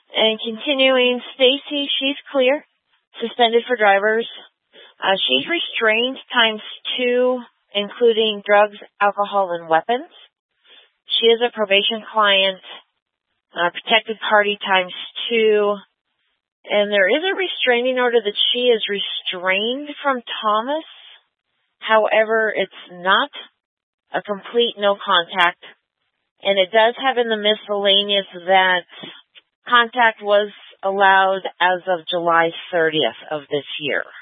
And continuing, Stacy, she's clear, suspended for drivers. She's restrained ×2, including drugs, alcohol, and weapons. She is a probation client, protected party ×2. And there is a restraining order that she is restrained from Thomas. However, it's not a complete no contact. And it does have in the miscellaneous that contact was allowed as of July 30th of this year.